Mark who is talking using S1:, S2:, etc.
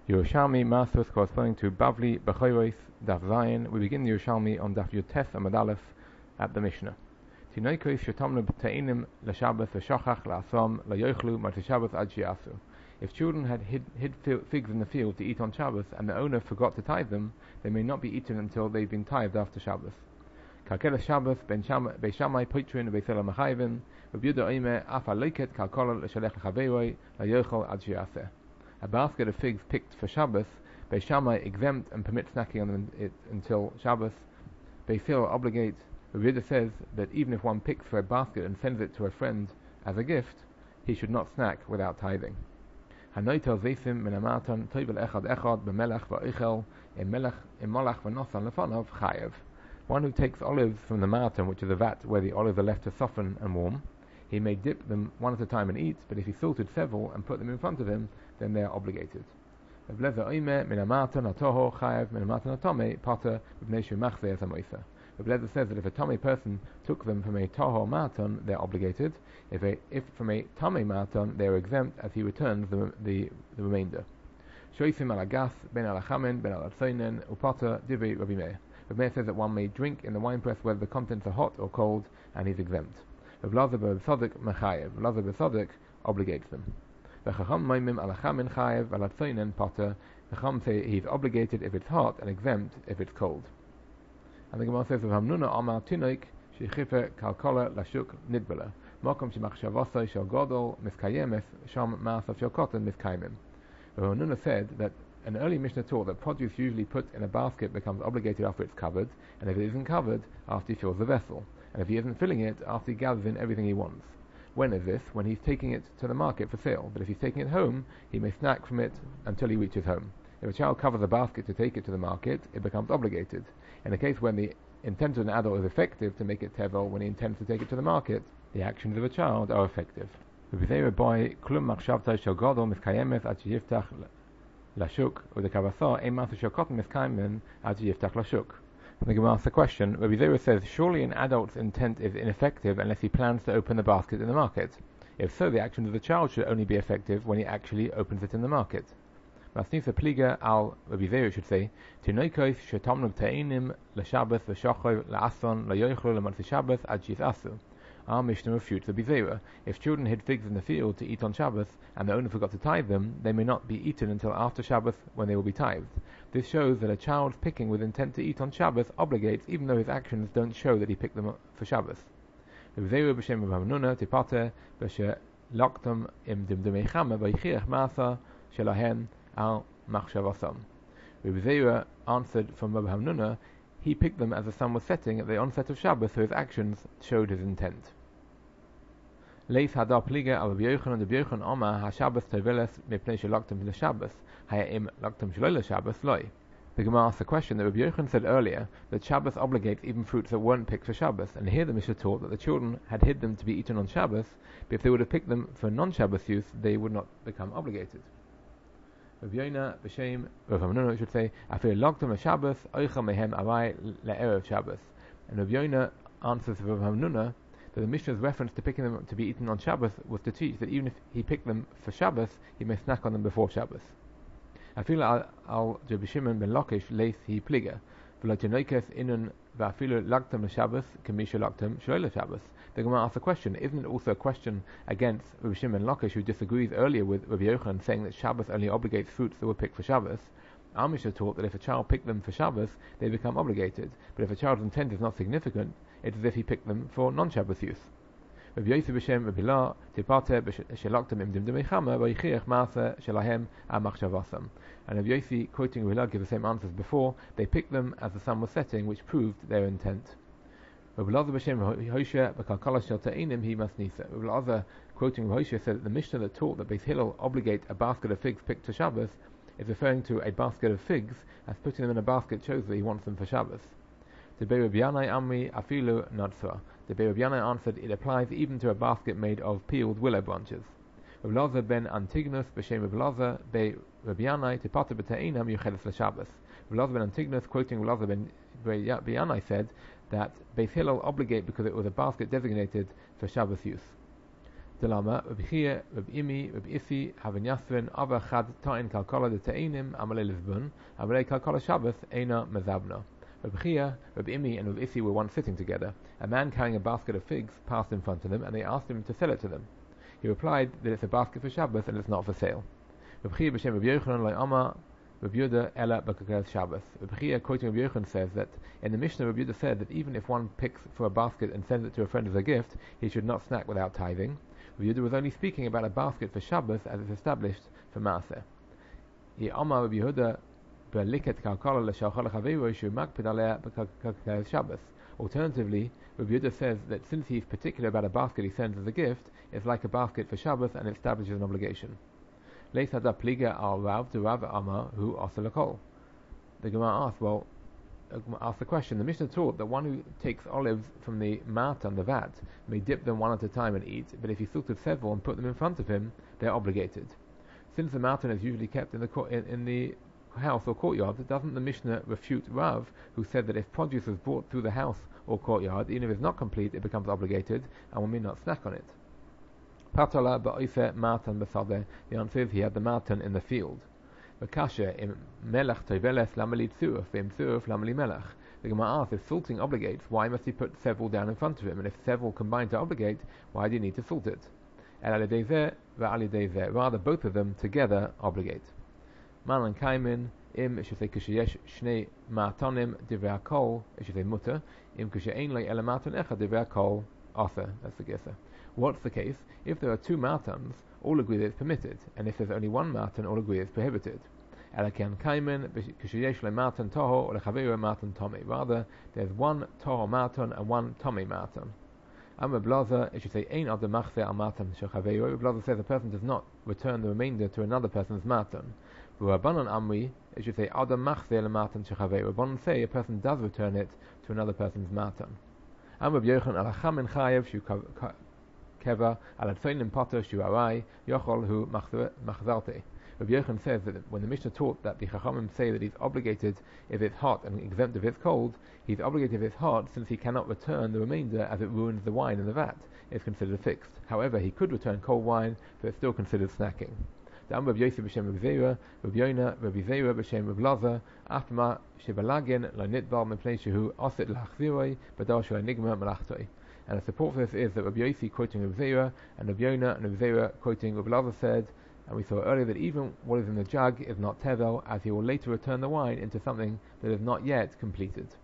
S1: Yerushalmi Masos corresponding to Bavli B'choros Daf Zayin. We begin the Yerushalmi on Daf Yutes Amud Aleph at the Mishnah. Tinoikos shetomnu b'teinim l'Shabbos v'shachach la'asom layochlu marti Shabbos ad shi'asu. If children had hid figs in the field to eat on Shabbos and the owner forgot to tithe them, they may not be eaten until they've been tithed after Shabbos. Kalkela Shabbos ben Shammai Poitrin v'Beisela Machayvin v'Yehuda Omer af aloket kalkola l'shalech l'chaveroi layochel ad shi'aseh. A basket of figs picked for Shabbos, Beis Shammai exempt and permit snacking on them until Shabbos. Beis Hillel obligate. Yehuda says that even if one picks for a basket and sends it to a friend as a gift, he should not snack without tithing. Hanoitel zeisim min amatan toivel echad b'melech va'oichel imolach v'nosan lefanov chayev. One who takes olives from the matan, which is a vat where the olives are left to soften and warm, he may dip them one at a time and eat, but if he salted several and put them in front of him, then they are obligated. The Blazer says that if a Tomei person took them from a Toho Matan, they are obligated. If from a Tomei Matan, they are exempt as he returns the remainder. Shoisim alagas ben alachamen ben alatzoinen upata divrei Rabbi Meir. Rabbi Meir says that one may drink in the winepress whether the contents are hot or cold, and he's exempt. Rabbi Tzadok mechayev. Rabbi Tzadok obligates them. The Chacham say he's obligated if it's hot and exempt if it's cold. And the Gemara says of Hamnuna Amar Tinoik Shechifer Kalkola Lashuk Nidbala Mokom Shemachshavosai Shel Godol Miskayemes Sham Maasav Shel Kotten Miskayemim. Hamnuna said that an early Mishnah taught that produce usually put in a basket becomes obligated after it's covered, and if it isn't covered, after he fills the vessel, and if he isn't filling it, after he gathers in everything he wants. When is this? When he's taking it to the market for sale. But if he's taking it home, he may snack from it until he reaches home. If a child covers a basket to take it to the market, it becomes obligated. In the case when the intent of an adult is effective to make it tevel when he intends to take it to the market, the actions of a child are effective. The Gemara asks the question, Rabbi Zera says, surely an adult's intent is ineffective unless he plans to open the basket in the market. If so, the actions of the child should only be effective when he actually opens it in the market. Masnisa pliga al Rabbi Zera should say, Tinoikos shetamnu b'teinim l'Shabbos v'shachov la'ason layochlu l'matzi Shabbos ad shi'asu. Our Mishnah refutes Rabbi Zera. If children hid figs in the field to eat on Shabbos and the owner forgot to tithe them, they may not be eaten until after Shabbos when they will be tithed. This shows that a child's picking with intent to eat on Shabbos obligates even though his actions don't show that he picked them for Shabbos. Rabbi Zera b'shem Rav Hamnuna tipate b'she loktam im dimdumei chama v'yichirach ma'asa shelahen al machshavasam. Rabbi Zera answered from Rav Hamnuna, he picked them as the sun was setting at the onset of Shabbos, so his actions showed his intent. Leis hadar pliga al Rabbi Yochanan de Rabbi Yochanan Omar ha-Shabbos toveles mipnei sheloktam l'Shabbos haya'im loktam shelo l'Shabbos loy. The Gemara asked the question that Rabbi Yochanan said earlier that Shabbos obligates even fruits that weren't picked for Shabbos, and here the Mishnah taught that the children had hid them to be eaten on Shabbos, but if they would have picked them for non-Shabbos use, they would not become obligated. Rabbi Yonah b'shem Rav Hamnuna should say, after loktam l'Shabbos oichel mehem avai le'erev Shabbos. And Rabbi Yonah answers Rav Hamnuna that the Mishnah's reference to picking them to be eaten on Shabbos was to teach that even if he picked them for Shabbos, he may snack on them before Shabbos. Afilu al Rabbi Shimon ben Lakish leis hi pliga v'lo tinoikos inun v'afilu loktam l'Shabbos k'misha loktam shelo l'Shabbos. The Gemara asks the question, isn't it also a question against Rabbi Shimon ben Lakish, who disagrees earlier with Rabbi Yochanan, saying that Shabbos only obligates fruits that were picked for Shabbos? Our Mishnah taught that if a child picked them for Shabbos, they become obligated, but if a child's intent is not significant, it's as if he picked them for non-Shabbos use. Rabbi Yosef b'shem Rabbi Hillel tipate b'sheloktam im dimdumei chama v'yichirach ma'aseh shelahem al machshavasam. And Rabbi Yosef, quoting Rabbi Hillel, gives the same answers before. They picked them as the sun was setting, which proved their intent. Rabbi Elazar b'shem Hoshea b'kalkala shel te'inim hi masnisa. Rabbi Elazar, quoting Rabbi Hoshea, said that the Mishnah that taught that Beis Hillel obligate a basket of figs picked for Shabbos is referring to a basket of figs, as putting them in a basket shows that he wants them for Shabbos. The Bei Rabbi Yanai Amri afilu nadsua. The Bei Rabbi Yanai answered, it applies even to a basket made of peeled willow branches. Rabbi Elazar ben Antigonus b'shem Rabbi Elazar Bei Rabbi Yanai tipata b'ta'inam yuchedes l'Shabbos. Rabbi Elazar ben Antigonus, quoting Rabbi Elazar ben Yanai, said that Beis Hillel obligate because it was a basket designated for Shabbos use. Delama, Rabbi Chia, Rabbi Imi, Rabbi Isi, Havin Yasrin, Ava Chad Ta'in Kalkala de Ta'enim, Amalei Lizbun, Amalei Kalkala Shabbos, Eina Mezabna. Rabbi Chia, Rabbi Imi, and Rabbi Isi were once sitting together. A man carrying a basket of figs passed in front of them, and they asked him to sell it to them. He replied that it's a basket for Shabbos and it's not for sale. Rabbi Chia b'shem Rabbi Yochanan lo Amar Rabbi Yehuda ela b'kakeres Shabbos. Rabbi Chia, quoting Rabbi Yochanan, says that in the Mishnah, Rabbi Yehuda said that even if one picks for a basket and sends it to a friend as a gift, he should not snack without tithing. Rabbi Yehuda was only speaking about a basket for Shabbos as it's established for Maaseh. He Amar Rabbi Yehuda b'liket kalkala l'shalcha l'chaveiro shu makpid alea b'kakeres Shabbos. Alternatively, Rabbi Yehuda says that since he's particular about a basket he sends as a gift, it's like a basket for Shabbos and it establishes an obligation. Leis hada pliga al Rav to Rav Amar who asel kol. The Gemara asks the question. The Mishnah taught that one who takes olives from the matan, the vat, may dip them one at a time and eat, but if he salted several and put them in front of him, they are obligated. Since the matan is usually kept in the house or courtyard, doesn't the Mishnah refute Rav, who said that if produce is brought through the house or courtyard, even if it's not complete, it becomes obligated, and one may not snack on it? Patala ba'oife matan b'sadeh. The answer is he had the matan in the field. V'kasha im melech toiveles lamali tzuruf v'im tzuruf lamali melech. The Gemara asks, if salting obligates, why must he put several down in front of him? And if several combine to obligate, why do you need to salt it? Rather, both of them together obligate. Malan kaimin im kushayesh shnei matanim divrei hakol. It should say mutter. Im kushayein lo ela matan echad divrei hakol asa. That's the gesa. What's the case? If there are two matans, all agree that it's permitted, and if there's only one matan, all agree it's prohibited. Elakan kaimen kushayesh le matan toho or lechaveiro matan tomi. Rather, there's one toho matan and one tomi matan. Amma blaza, it should say ein ad machze al matan shechaveiro. Blaza says a person does not return the remainder to another person's matan. Rabbanan amri, it should say ad machze le matan shechaveiro. Rabbanan say a person does return it to another person's matan. Amma b'yochanan alachamin chayev shu keva al tzonim pater shu arai yochol hu machzarte. Rabbi Yochanan says that when the Mishnah taught that the Chachamim say that he's obligated if it's hot and exempt if it's cold, he's obligated if it's hot since he cannot return the remainder as it ruins the wine in the vat. It's considered fixed. However, he could return cold wine, so it's still considered snacking. The Amr of Yosef b'shem Rabbi Zera, Rabbi Yonah, Rabbi Zera b'shem Rabbi Laza, Afma shebalagin lo nitbal mepnei shehu osit l'achziroi b'dar shu enigma malachtoi. And the support for this is that Rabbi Yosef quoting Rabbi Zera and Rabbi Yonah and Rabbi Zera quoting Rabbi Laza said, and we saw earlier that even what is in the jug is not tevel, as he will later return the wine into something that is not yet completed.